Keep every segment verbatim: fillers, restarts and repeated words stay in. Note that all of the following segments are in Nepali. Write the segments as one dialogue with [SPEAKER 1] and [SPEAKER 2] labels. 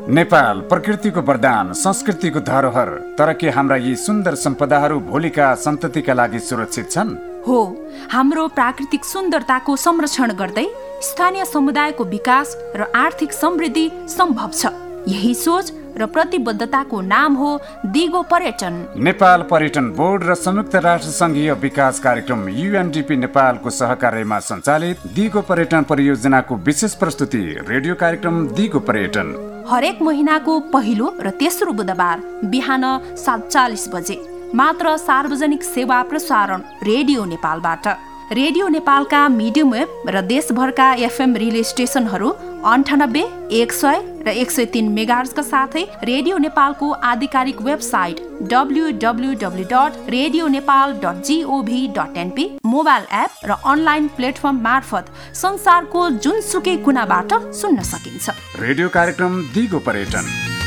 [SPEAKER 1] नेपाल प्रकृतिको वरदान, संस्कृतिको धरोहर, तर के हाम्रा यी सुन्दर सम्पदाहरू भोलिका सन्ततिका लागि सुरक्षित छन्?
[SPEAKER 2] हो, हाम्रो प्राकृतिक सुन्दरताको संरक्षण गर्दै स्थानीय समुदायको विकास र आर्थिक समृद्धि सम्भव छ। यही सोच र प्रतिबद्धताको नाम हो दिगो पर्यटन।
[SPEAKER 1] नेपाल पर्यटन बोर्ड र संयुक्त राष्ट्र संघीय विकास कार्यक्रम यूएनडीपी नेपालको सहकार्यमा सञ्चालित दिगो पर्यटन परियोजनाको विशेष प्रस्तुति रेडियो कार्यक्रम दिगो पर्यटन
[SPEAKER 2] हरेक महिनाको पहिलो र तेस्रो बुधबार बिहान सात चालिस बजे मात्र सार्वजनिक सेवा प्रसारण रेडियो नेपालबाट। रेडियो नेपालका मिडियम वेभ र देशभरका एफएम रिले स्टेसनहरू अन्ठानब्बे एक सय र एक सय तीन मेगाहर्जका साथै रेडियो नेपालको आधिकारिक website W W W dot radio Nepal dot gov dot NP, mobile app र अनलाइन प्लेटफर्म मार्फत संसारको जुनसुकै कुनाबाट सुन्न सकिन्छ।
[SPEAKER 1] रेडियो कार्यक्रम दिगो पर्यटन।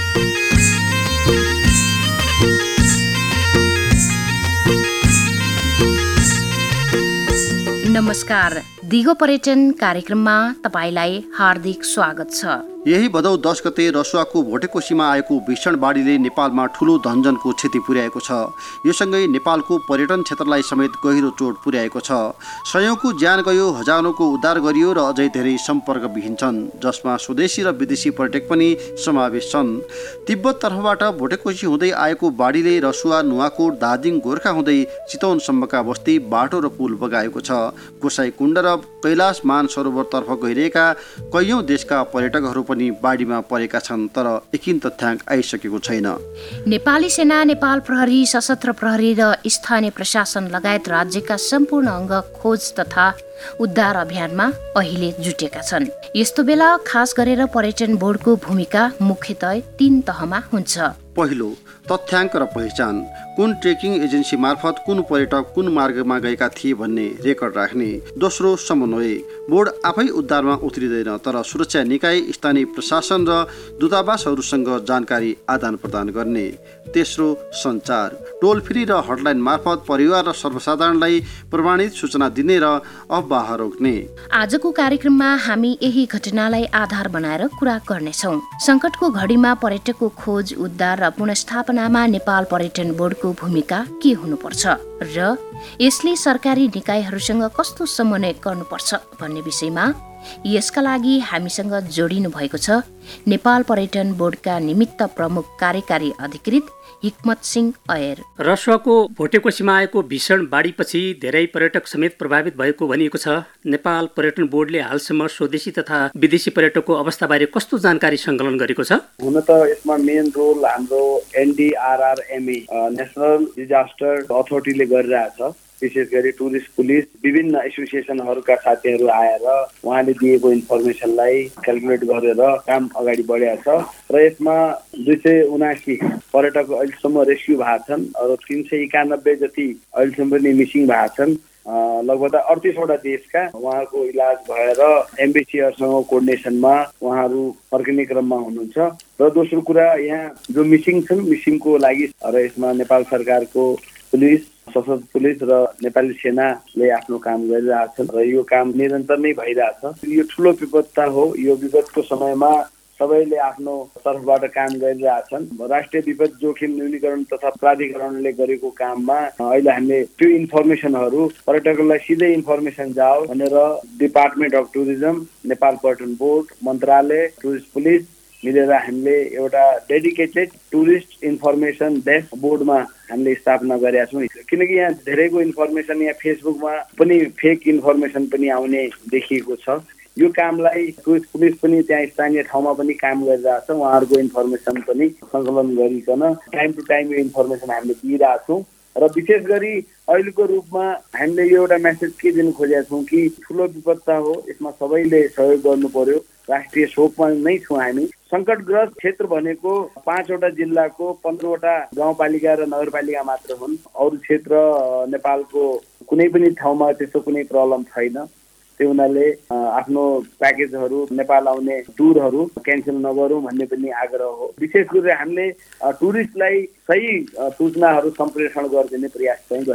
[SPEAKER 3] नमस्कार, दिगो पर्यटन कार्यक्रममा तपाईलाई हार्दिक स्वागत छ।
[SPEAKER 4] यही भदौ दस गते रसुवाको भोटेकोसीमा आएको भीषण बाढीले नेपालमा ठूलो धनजनको क्षति पुर्याएको छ। यो सँगै नेपालको पर्यटन क्षेत्रलाई समेत गहिरो चोट पुर्याएको छ। सयौंको ज्यान गयो, हजारौंको उद्धार गरियो र अझै धेरै सम्पर्कविहीन छन्, जसमा स्वदेशी र विदेशी पर्यटक पनि समावेश छन्। तिब्बत तर्फबाट भोटेकोसी हुँदै आएको बाढीले रसुवा, नुवाकोट, दार्जिलिङ, गोर्खा हुँदै चितवनसम्मका बस्ती, बाटो र पुल बगाएको छ। गोसाइकुण्ड र कैलाश मानसरोवरतर्फ गइरहेका कैयौं देशका पर्यटकहरू पनि बाढीमा परेका छन्, तर एकिन तथ्याङ्क आइसकेको छैन।
[SPEAKER 3] नेपाली सेना, नेपाल प्रहरी, सशस्त्र प्रहरी र स्थानीय प्रशासन लगायत राज्यका सम्पूर्ण अङ्ग खोज तथा उद्धार अभियानमा अहिले जुटेका छन्। यस्तो बेला खास गरेर पर्यटन बोर्डको भूमिका मुख्यतः तीन तहमा हुन्छ।
[SPEAKER 4] पहिलो, तथ्याङ्क र पहिचान। कुन ट्रेकिङ एजेन्सी मार्फत कुन पर्यटक कुन मार्गमा गएका थिए भन्ने रेकर्ड राख्ने। दोस्रो, समन्वय। बोर्ड आफै उद्धारमा उत्रिँदैन, तर सुरक्षा निकाय, स्थानीय प्रशासन र दूतावासहरूसँग जानकारी आदान प्रदान गर्ने। तेस्रो, सञ्चार। टोल फ्री र हटलाइन मार्फत परिवार र सर्वसाधारणलाई प्रमाणित सूचना दिने र अफवाह रोक्ने।
[SPEAKER 3] आजको कार्यक्रममा हामी यही घटनालाई आधार बनाएर कुरा गर्नेछौँ। सङ्कटको घडीमा पर्यटकको खोज, उद्धार र पुनर्स्थापनामा नेपाल पर्यटन बोर्डको भूमिका के हुनुपर्छ र यसले सरकारी निकायहरूसँग कस्तो समन्वय गर्नुपर्छ भन्ने विषयमा यसका लागि हामीसँग जोडिनु भएको छ नेपाल पर्यटन बोर्डका निमित्त प्रमुख कार्यकारी अधिकृत हिक्मत सिंह अयर।
[SPEAKER 5] रसुवाको भोटेकोसीमा आएको भीषण बाढीपछि धेरै पर्यटक समेत प्रभावित भएको भनिएको छ। नेपाल पर्यटन बोर्डले हालसम्म स्वदेशी तथा विदेशी पर्यटकको अवस्थाबारे कस्तो जानकारी सङ्कलन गरेको छ?
[SPEAKER 6] हुन त यसमा मेन रोल हाम्रो एनडीआरआरएमई नेसनल डिजास्टर अथोरिटीले गरिरहेछ। विशेष गरी टुरिस्ट पुलिस, विभिन्न एसोसिएसनहरूका साथीहरू आएर उहाँले दिएको इन्फर्मेसनलाई क्यालकुलेट गरेर काम अगाडि बढेको छ र यसमा दुई सय उनासी पर्यटक अहिलेसम्म रेस्क्यु भएको छन् र तिन सय एकानब्बे जति अहिलेसम्म पनि मिसिङ भएको छन्। लगभग अडतिसवटा देशका उहाँहरूको इलाज भएर एम्बेसीहरूसँग कोर्डिनेसनमा उहाँहरू फर्किने क्रममा हुनुहुन्छ। र दोस्रो कुरा, यहाँ जो मिसिङ छन् मिसिङको लागि र यसमा नेपाल सरकारको पुलिस, सशस्त्र पुलिस र नेपाली सेनाले आफ्नो काम गरिरहेछन् र यो काम निरन्तर नै भइरहेछ। यो ठुलो विपत्ता हो। यो विपदको समयमा सबैले आफ्नो तर्फबाट काम गरिरहेछन्। राष्ट्रिय विपद जोखिम न्यूनीकरण तथा प्राधिकरणले गरेको काममा अहिले हामीले त्यो इन्फर्मेसनहरू पर्यटकहरूलाई सिधै इन्फर्मेसन जाओ भनेर डिपार्टमेन्ट अफ टुरिज्म, नेपाल पर्यटन बोर्ड, मन्त्रालय, टुरिस्ट पुलिस मिलेर हामीले एउटा डेडिकेटेड टुरिस्ट इन्फर्मेसन डेस्क बोर्डमा हामीले स्थापना गरेका छौँ। किनकि यहाँ धेरैको इन्फर्मेसन यहाँ फेसबुकमा पनि फेक इन्फर्मेसन पनि आउने देखिएको छ। यो कामलाई टुरिस्ट पुलिस पनि त्यहाँ स्थानीय ठाउँमा पनि काम गरिरहेछ। उहाँहरूको इन्फर्मेसन पनि सङ्कलन गरिकन टाइम टु टाइम यो इन्फर्मेसन हामीले दिइरहेको छौँ। र विशेष गरी अहिलेको रूपमा हामीले यो एउटा मेसेज के दिन खोजेका छौँ कि ठुलो विपत्ता हो, यसमा सबैले सहयोग गर्नु पर्यो। राष्ट्रिय शोकमा नै छौँ हामी। सङ्कटग्रस्त क्षेत्र भनेको पाँचवटा जिल्लाको पन्ध्रवटा गाउँपालिका र नगरपालिका मात्र हुन्। अरू क्षेत्र नेपालको कुनै पनि ठाउँमा त्यस्तो कुनै प्रब्लम छैन। त्यो हुनाले आफ्नो प्याकेजहरू, नेपाल आउने टुरहरू क्यान्सल नगरौँ भन्ने पनि आग्रह हो। विशेष गरेर हामीले टुरिस्टलाई सही सूचनाहरू सम्प्रेषण गरिदिने प्रयास चाहिँ गरिरहेको छ।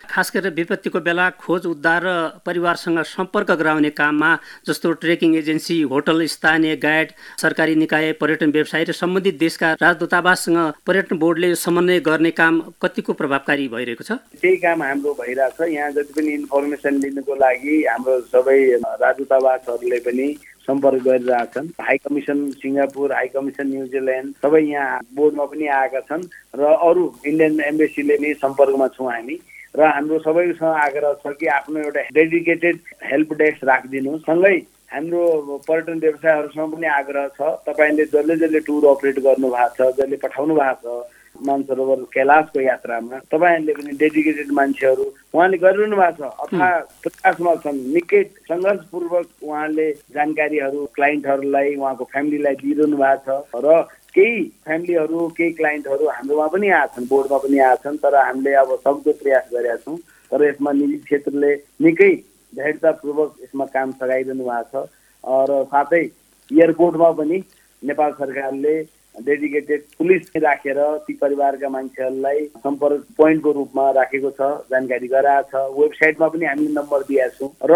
[SPEAKER 5] खास गरेर विपत्तिको बेला खोज उद्धार र परिवारसँग सम्पर्क गराउने काममा जस्तो ट्रेकिङ एजेन्सी, होटल, स्थानीय गाइड, सरकारी निकाय, पर्यटन व्यवसायी र सम्बन्धित देशका राजदूतावाससँग पर्यटन बोर्डले समन्वय गर्ने काम कतिको प्रभावकारी भइरहेको छ?
[SPEAKER 6] त्यही काम हाम्रो भइरहेछ। यहाँ जति पनि इन्फर्मेसन लिनुको लागि हाम्रो सबै राजदूतावासहरूले पनि सम्पर्क गरिरहेछन्। High commission Singapore, high commission New Zealand सबै यहाँ बोर्डमा पनि आएका छन् र अरू इन्डियन एम्बेसीले पनि सम्पर्कमा छौँ हामी। र हाम्रो सबैसँग आग्रह छ कि आफ्नो एउटा डेडिकेटेड हेल्प डेस्क राखिदिनु। सँगै हाम्रो पर्यटन व्यवसायहरूसँग पनि आग्रह छ, तपाईँले जसले जसले टुर अपरेट गर्नु भएको छ, जसले पठाउनु भएको छ मानसरोवर कैलाशको यात्रामा, तपाईँहरूले पनि डेडिकेटेड मान्छेहरू उहाँले गरिरहनु भएको छ, अथवा प्रयासमा छन्। निकै सङ्घर्षपूर्वक उहाँले जानकारीहरू क्लाइन्टहरूलाई, उहाँको फ्यामिलीलाई दिइरहनु भएको छ र केही फ्यामिलीहरू, केही क्लाइन्टहरू हाम्रोमा पनि आएछन्, बोर्डमा पनि आएछन्। तर हामीले अब सक्दो प्रयास गरेका छौँ। तर यसमा निजी क्षेत्रले निकै धैर्यतापूर्वक यसमा काम सघाइरहनु भएको छ र साथै एयरपोर्टमा पनि नेपाल सरकारले डेडिकेटेड पुलिस राखेर ती परिवारका मान्छेहरूलाई सम्पर्क पोइन्टको रूपमा राखेको छ, जानकारी गराएको छ। वेबसाइटमा पनि हामीले नम्बर दिएका छौँ र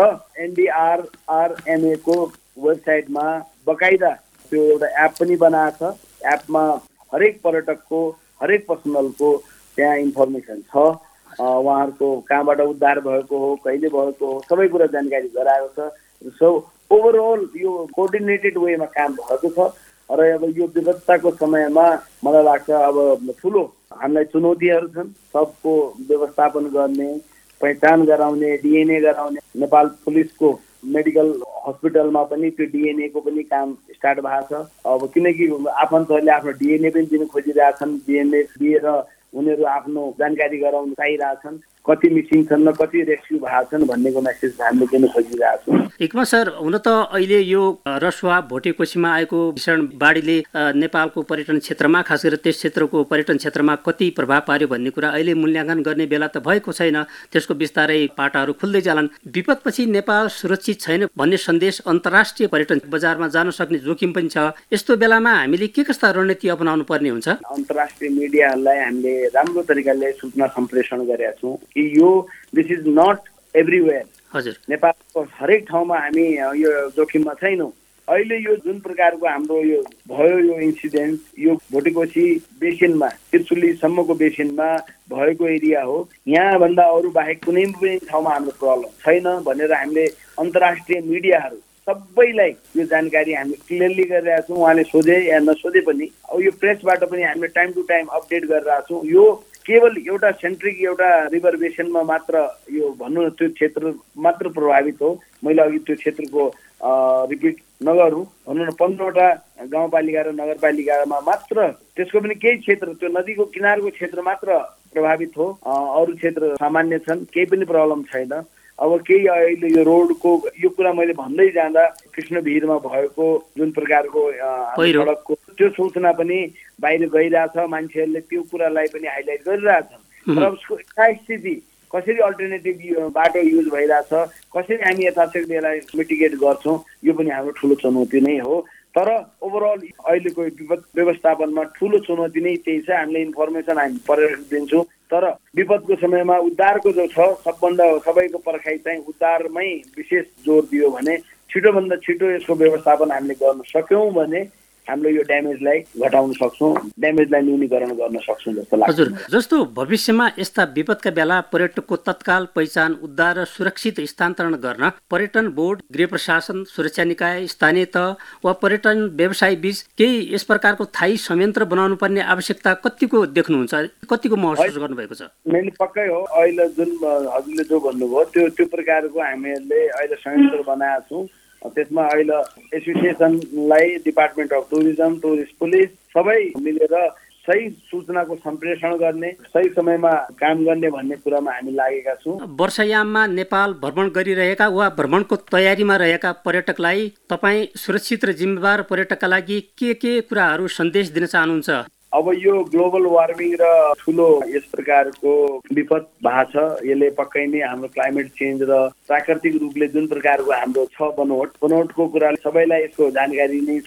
[SPEAKER 6] एनडिआरआरएमए को वेबसाइटमा बकाइदा त्यो एउटा एप पनि बनाएको छ। एपमा हरेक पर्यटकको, हरेक पर्सनलको त्यहाँ इन्फर्मेसन छ। उहाँहरूको कहाँबाट उद्धार भएको हो, कहिले भएको हो, सबै कुरा जानकारी गराएको छ। सो ओभरअल यो कोअर्डिनेटेड वेमा काम भएको छ र अब यो विपत्ताको समयमा मलाई लाग्छ अब ठुलो हामीलाई चुनौतीहरू छन्। सबको व्यवस्थापन गर्ने, पहिचान गराउने, डिएनए गराउने। नेपाल पुलिसको मेडिकल हस्पिटलमा पनि त्यो डिएनएको पनि काम स्टार्ट भएको छ। अब किनकि आफन्तहरूले आफ्नो डिएनए पनि दिन खोजिरहेछन्, डिएनए दिएर उनीहरू आफ्नो जानकारी गराउन चाहिरहेछन्। कति मिसिङ छन् र कति रेस्क्यु भएको छन् भन्नेको मेसेज हामीले दिन खोजिरहेको छौँ।
[SPEAKER 5] इकमा सर, हुन त अहिले यो रसुवा भोटेकोसीमा आएको भीषण बाढीले नेपालको पर्यटन क्षेत्रमा, खास गरेर त्यस क्षेत्रको पर्यटन क्षेत्रमा कति प्रभाव पार्यो भन्ने कुरा अहिले मूल्याङ्कन गर्ने बेला त भएको छैन। त्यसको बिस्तारै पाटाहरू खुल्दै जालान्। विपदपछि नेपाल सुरक्षित छैन भन्ने सन्देश अन्तर्राष्ट्रिय पर्यटन बजारमा जान सक्ने जोखिम पनि छ। यस्तो बेलामा हामीले के कस्ता रणनीति अपनाउनु पर्ने हुन्छ?
[SPEAKER 6] अन्तर्राष्ट्रिय मिडियाहरूलाई हामीले राम्रो तरिकाले सूचना सम्प्रेषण गरेका छौँ कि यो दिस इज नट एभ्रिवेयर।
[SPEAKER 5] हजुर, नेपालको
[SPEAKER 6] हरेक ठाउँमा हामी यो जोखिममा छैनौँ। अहिले यो जुन प्रकारको हाम्रो यो भयो यो इन्सिडेन्ट, यो भोटेकोसी बेसिनमा, त्रिचुलीसम्मको बेसिनमा भएको एरिया हो। यहाँभन्दा अरू बाहेक कुनै पनि ठाउँमा हाम्रो प्रब्लम छैन भनेर हामीले अन्तर्राष्ट्रिय मिडियाहरू सबैलाई यो जानकारी हामीले क्लियरली गरिरहेका छौँ। उहाँले सोधे या नसोधे पनि अब यो प्रेसबाट पनि हामीले टाइम टु टाइम अपडेट गरिरहेका छौँ। यो केवल एउटा सेन्ट्रिक एउटा रिभर बेसिनमा मात्र यो भन्नु त्यो क्षेत्र मात्र प्रभावित हो। मैले अघि त्यो क्षेत्रको रिपिट नगरौँ, भनौँ न पन्ध्रवटा गाउँपालिका र नगरपालिकामा मात्र त्यसको पनि केही क्षेत्र, त्यो नदीको किनारको क्षेत्र मात्र प्रभावित हो। अरू क्षेत्र सामान्य छन्, केही पनि प्रब्लम छैन। अब केही अहिले यो रोडको यो कुरा मैले भन्दै जाँदा कृष्णभिरमा भएको जुन प्रकारको सडकको त्यो सूचना पनि बाहिर गइरहेछ। मान्छेहरूले त्यो कुरालाई पनि हाइलाइट गरिरहेछन्। तर उसको स्थिति कसरी अल्टरनेटिभ बाटो युज भइरहेछ, कसरी हामी यथाशक्ति यसलाई मिटिगेट गर्छौँ, यो पनि हाम्रो ठुलो चुनौती नै हो। तर ओभरअल अहिलेको विपद व्यवस्थापनमा ठुलो चुनौती नै त्यही छ। हामीले इन्फर्मेसन हामी पर्यटक दिन्छौँ, तर विपदको समयमा उद्धारको जो छ सबभन्दा सबैको पर्खाइ चाहिँ उद्धारमै विशेष जोड दियो भने छिटोभन्दा छिटो यसको व्यवस्थापन हामीले गर्न सक्यौँ भने हामीले यो ड्यामेजलाई घटाउन सक्छौँ, ड्यामेजलाई न्यूनीकरण गर्न सक्छौँ जस्तो लाग्छ।
[SPEAKER 5] हजुर, जस्तो भविष्यमा यस्ता विपदका बेला पर्यटकको तत्काल पहिचान, उद्धार र सुरक्षित स्थानान्तरण गर्न पर्यटन बोर्ड, गृह प्रशासन, सुरक्षा निकाय, स्थानीय तह वा पर्यटन व्यवसायी बीच केही यस प्रकारको थायी संयन्त्र बनाउनु पर्ने आवश्यकता कतिको देख्नुहुन्छ, कतिको महसुस गर्नुभएको छ?
[SPEAKER 6] मैले पक्कै हो, अहिले जुन हजुरले जो भन्नुभयो त्यो त्यो प्रकारको हामीहरूले अहिले संयन्त्र बनाएका छौँ। त्यसमा अहिले एसोसिएसनलाई, department of tourism, tourist police सबै मिलेर सही सूचनाको सम्प्रेषण गर्ने, सही समयमा काम गर्ने भन्ने कुरामा हामी लागेका छौँ।
[SPEAKER 5] वर्षायाममा नेपाल भ्रमण गरिरहेका वा भ्रमणको तयारीमा रहेका पर्यटकलाई तपाईँ सुरक्षित र जिम्मेवार पर्यटकका लागि के के कुराहरू सन्देश दिन चाहनुहुन्छ?
[SPEAKER 6] अब यो ग्लोबल वार्मिङ र ठुलो यस प्रकारको विपद भएको छ, यसले पक्कै नै हाम्रो क्लाइमेट चेन्ज र प्राकृतिक रूपले जुन प्रकारको हाम्रो छ बनोट बनोटको कुरा सबैलाई यसको जानकारी नै छ।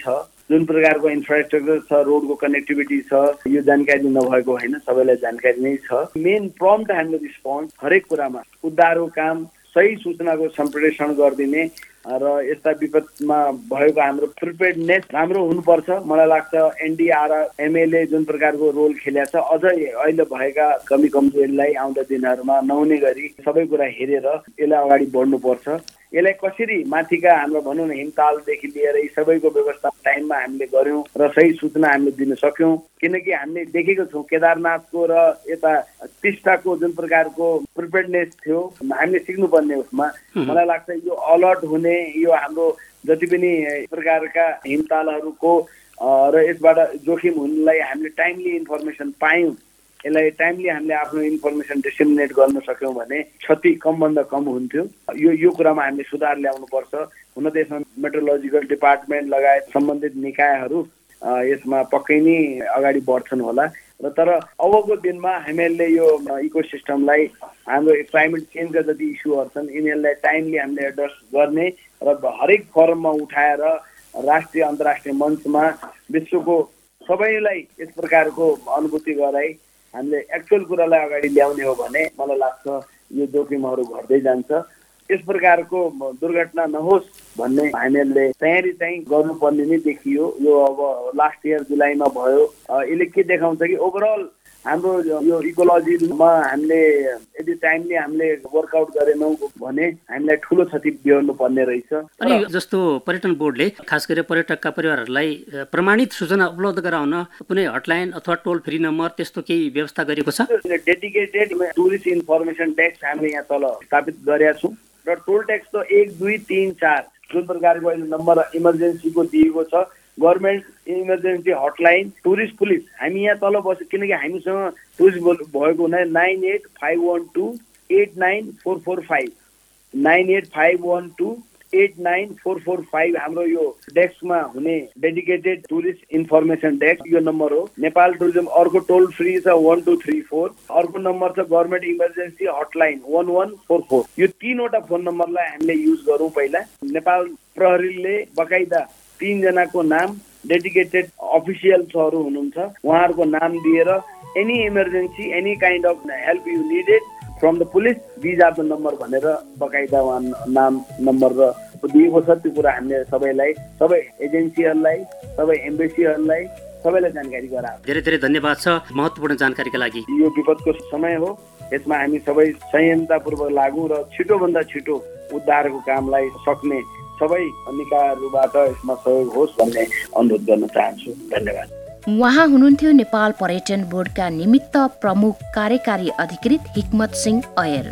[SPEAKER 6] जुन प्रकारको इन्फ्रास्ट्रक्चर छ, रोडको कनेक्टिभिटी छ, यो जानकारी नभएको होइन, सबैलाई जानकारी नै छ। मेन प्रम्प्ट हामीले रिस्पोन्स हरेक कुरामा, उद्धारको काम, सही सूचनाको सम्प्रेषण गरिदिने र यस्ता विपदमा भएको हाम्रो प्रिपेयर्डनेस राम्रो हुनुपर्छ। मलाई लाग्छ एनडीआरएमएले जुन प्रकारको रोल खेलेको छ, अझ अहिले भएका कमी कमजोरीलाई आउँदा दिनहरूमा नहुने गरी सबै कुरा हेरेर यसलाई अगाडि बढ्नुपर्छ। यसलाई कसरी माथिका हाम्रो भनौँ न हिमतालदेखि लिएर यी सबैको व्यवस्था टाइममा हामीले गऱ्यौँ र सही सूचना हामीले दिन सक्यौँ। किनकि हामीले देखेको छौँ केदारनाथको र यता टिस्टाको जुन प्रकारको प्रिपेयर्डनेस थियो, हामीले सिक्नुपर्ने उसमा मलाई लाग्छ यो अलर्ट हुने, यो हाम्रो जति पनि प्रकारका हिमतालहरूको र यसबाट जोखिम हुनुलाई हामीले टाइमली इन्फर्मेसन पायौँ, यसलाई टाइमली हामीले आफ्नो इन्फर्मेसन डिसेमिनेट गर्न सक्यौँ भने क्षति कमभन्दा कम हुन्थ्यो। यो यो कुरामा हामीले सुधार ल्याउनुपर्छ। हुन त यसमा मेट्रोलोजिकल डिपार्टमेन्ट लगायत सम्बन्धित निकायहरू यसमा पक्कै नै अगाडि बढ्छन् होला र तर अबको दिनमा हामीहरूले यो इकोसिस्टमलाई हाम्रो क्लाइमेट चेन्जका जति इस्युहरू छन् यिनीहरूलाई टाइमली हामीले एड्रेस गर्ने र हरेक फोरममा उठाएर राष्ट्रिय अन्तर्राष्ट्रिय मञ्चमा विश्वको सबैलाई यस प्रकारको अनुभूति गराई हामीले एक्चुअल कुरालाई अगाडि ल्याउने हो भने मलाई लाग्छ यो जोखिमहरू घट्दै जान्छ। यस प्रकारको दुर्घटना नहोस् भन्ने हामीहरूले तयारी चाहिँ गर्नुपर्ने नै देखियो। यो अब लास्ट इयर जुलाईमा भयो। यसले के देखाउँछ कि ओभरअल हाम्रो यो इकोलोजीमा हामीले यदि टाइमली हामीले वर्कआउट गरेनौँ भने हामीलाई ठुलो क्षति बिहोर्नु पर्ने रहेछ।
[SPEAKER 5] अनि जस्तो पर्यटन बोर्डले खास गरी पर्यटकका परिवारहरूलाई प्रमाणित सूचना उपलब्ध गराउन कुनै हटलाइन अथवा टोल फ्री नम्बर त्यस्तो केही व्यवस्था गरेको छ?
[SPEAKER 6] डेडिकेटेड टुरिस्ट इन्फर्मेसन डेस्क हामीले यहाँ तल स्थापित गरेका छौँ र टोल ट्याक्स त एक दुई तिन चार जुन प्रकारको अहिले नम्बर इमर्जेन्सीको दिएको छ, government emergency hotline, tourist police, हामी यहाँ तल बस्छ किनकि हामीसँग टुरिस्ट भएको हुनाले nine eight five one two eight nine four four five nine eight five one two eight nine four four five हाम्रो यो डेस्कमा हुने डेडिकेटेड टुरिस्ट इन्फर्मेसन डेस्क यो नम्बर हो। नेपाल टुरिज्म अर्को टोल फ्री छ वान टू थ्री फोर, अर्को नम्बर छ government emergency hotline one one four four. यो तीनवटा फोन नम्बरलाई हामीले युज गरौँ। पहिला नेपाल प्रहरीले बकाइदा तीनजनाको नाम डेडिकेटेड अफिसियल्सहरू हुनुहुन्छ, उहाँहरूको नाम दिएर any emergency any kind of help you needed from the police these are the number भनेर बकाइदा उहाँ नाम नम्बर र दिएको छ। त्यो कुरा हामीले सबैलाई, सबै एजेन्सीहरूलाई, सबै एम्बेसीहरूलाई सबैलाई जानकारी गरायो।
[SPEAKER 5] धेरै धेरै धन्यवाद छ महत्त्वपूर्ण जानकारीका लागि।
[SPEAKER 6] यो विपदको समय हो, यसमा हामी सबै संयमतापूर्वक लागौँ र छिटोभन्दा छिटो उद्धारको कामलाई सक्ने सबै निकायहरूबाट यसमा सहयोग होस् भन्ने अनुरोध गर्न चाहन्छु। धन्यवाद।
[SPEAKER 3] उहाँ हुनुहुन्थ्यो नेपाल पर्यटन बोर्डका निमित्त प्रमुख कार्यकारी अधिकृत हिक्मत सिंह अयर।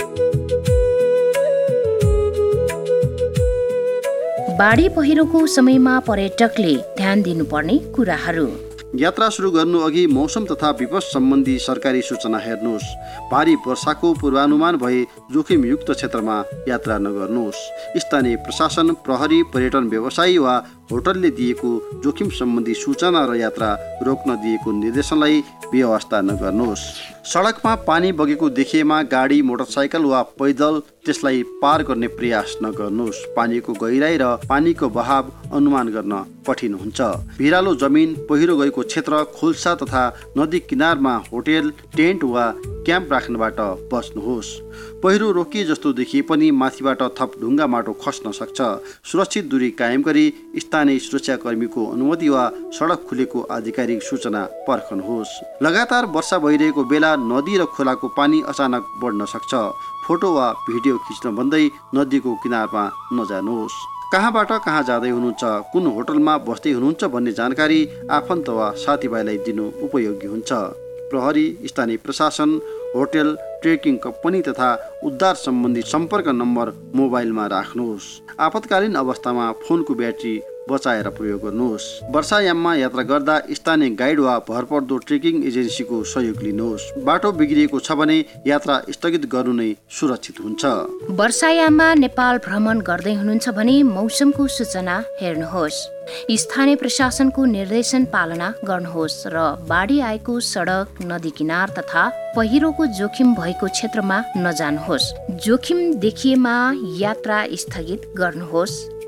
[SPEAKER 3] बाढी पहिरोको समयमा पर्यटकले ध्यान दिनुपर्ने कुराहरू।
[SPEAKER 4] यात्रा सुरु गर्नु अघि मौसम तथा विपद सम्बन्धी सरकारी सूचना हेर्नुहोस्। भारी वर्षाको पूर्वानुमान भए जोखिमयुक्त क्षेत्रमा यात्रा नगर्नुहोस्। स्थानीय प्रशासन, प्रहरी, पर्यटन व्यवसायी वा होटलले दिएको जोखिम सम्बन्धी सूचना र यात्रा रोक्न दिएको निर्देशनलाई बेवास्ता नगर्नुहोस्। सडकमा पानी बगेको देखिएमा गाडी, मोटरसाइकल वा पैदल त्यसलाई पार गर्ने प्रयास नगर्नुहोस्। पानीको गहिराई र पानीको बहाव अनुमान गर्न कठिन हुन्छ। भिरालो जमिन, पहिरो गएको क्षेत्र, खोल्सा तथा नदी किनारमा होटेल, टेन्ट वा क्याम्प राख्नबाट बच्नुहोस्। पहिरो रोकिए जस्तो देखिए पनि माथिबाट थप ढुङ्गा माटो खस्न सक्छ। सुरक्षित दूरी कायम गरी स्थानीय सुरक्षाकर्मीको अनुमति वा सडक खुलेको आधिकारिक सूचना पर्खनुहोस्। लगातार वर्षा भइरहेको बेला नदी र खोलाको पानी अचानक बढ्न सक्छ। फोटो वा भिडियो खिच्न भन्दै नदीको किनारमा नजानुहोस्। कहाँबाट कहाँ जाँदै हुनुहुन्छ, कुन होटलमा बस्दै हुनुहुन्छ भन्ने जानकारी आफन्त वा साथीभाइलाई दिनु उपयोगी हुन्छ। प्रहरी, स्थानीय प्रशासन, होटल, ट्रेकिङ कम्पनी तथा उद्धार सम्बन्धी सम्पर्क नम्बर मोबाइलमा राख्नुहोस्। आपतकालीन अवस्थामा फोनको ब्याट्री बचाएर प्रयोग गर्नुहोस्। वर्षायाममा यात्रा गर्दा स्थानीय गाइड वा भरपर्दो ट्रेकिङ एजेन्सीको सहयोग लिनुहोस्। बाटो बिग्रिएको छ भने यात्रा स्थगित गर्नु नै सुरक्षित हुन्छ।
[SPEAKER 3] वर्षायाममा नेपाल भ्रमण गर्दै हुनुहुन्छ भने मौसमको सूचना हेर्नुहोस्। स्थानीय प्रशासनको निर्देशन पालना गर्नुहोस् र बाढी आएको सडक, नदी किनार तथा पहिरोको जोखिम भएको क्षेत्रमा नजानुहोस्। जोखिम देखिएमा यात्रा स्थगित गर्नुहोस्।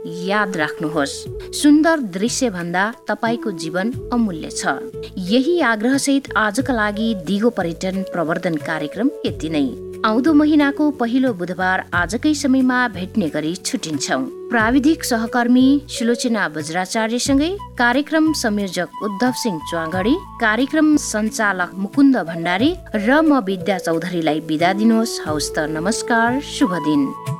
[SPEAKER 3] याद राख्नुहोस्, सुन्दर दृश्य भन्दा तपाईँको जीवन अमूल्य छ। यही आग्रहसहित आजका लागि दिगो पर्यटन प्रवर्धन कार्यक्रम यति नै। आउँदो महिनाको पहिलो बुधबार आजकै समयमा भेट्ने गरी छुटिन्छौँ। प्राविधिक सहकर्मी सुलोचना बज्राचार्यसँगै कार्यक्रम संयोजक उद्धव सिंह च्वागडी, कार्यक्रम सञ्चालक मुकुन्द भण्डारी र म विद्या चौधरीलाई बिदा दिनुहोस्। हवस् त, नमस्कार, शुभ दिन।